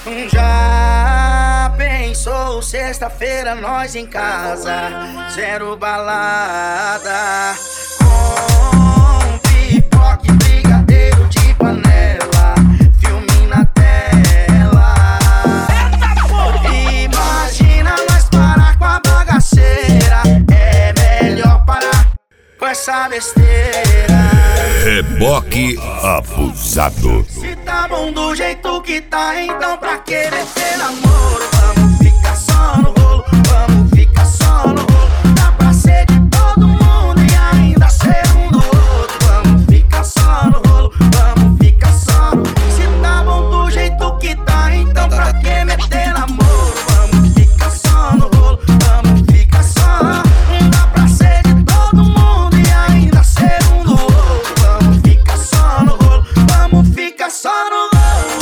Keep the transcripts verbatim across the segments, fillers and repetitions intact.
Já pensou sexta-feira nós em casa, zero balada, com pipoca e brigadeiro de panela, filme na tela. Imagina nós parar com a bagaceira, é melhor parar com essa besteira. Reboque abusado. Se tá bom do jeito que tá, então pra que meter namoro? Vamos ficar só no rolo, vamos ficar só no rolo. Dá pra ser de todo mundo e ainda ser um do outro. Vamos ficar só no rolo, vamos ficar só. Se tá bom do jeito que tá, então pra que meter namoro? Vamos ficar só no rolo, vamos ficar só. Dá pra ser de todo mundo e ainda ser um do outro. Vamos ficar só no rolo, vamos ficar só no rolo.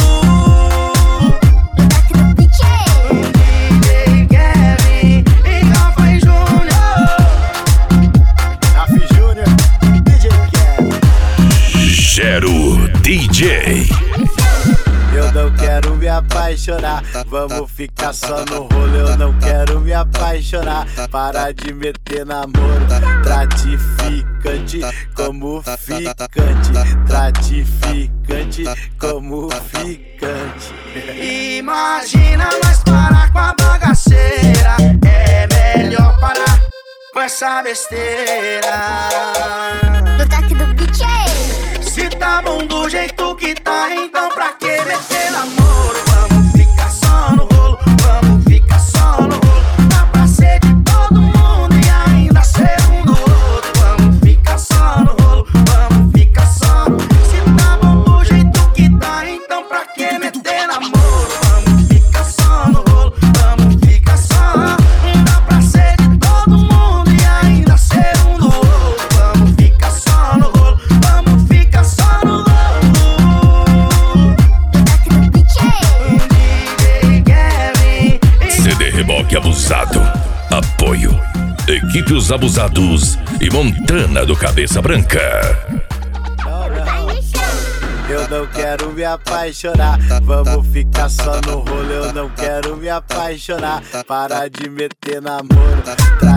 Gero D J. Eu não quero me apaixonar, vamos ficar só no rolo. Eu não quero me apaixonar, para de meter namoro. Tratificante como ficante, tratificante como ficante. Imagina nós parar com a bagaceira, é melhor parar com essa besteira. No toque do D J. Se tá bom do jeito que tá, então pra que meter namoro? Vamos ficar só no rolo, vamos ficar só no rolo. Dá pra ser de todo mundo e ainda ser um do outro. Vamos ficar só no rolo, vamos ficar só. Se tá bom do jeito que tá, então pra que meter namoro? Vamos ficar só no rolo, vamos ficar só. Dá pra ser de todo mundo e ainda ser um do outro. Vamos ficar só no rolo, vamos ficar só no rolo. C D Reboque Abusado. Apoio Equipe Os Abusados e Montana do Cabeça Branca. Eu não quero me apaixonar, vamos ficar só no rolo. Eu não quero me apaixonar, para de meter namoro.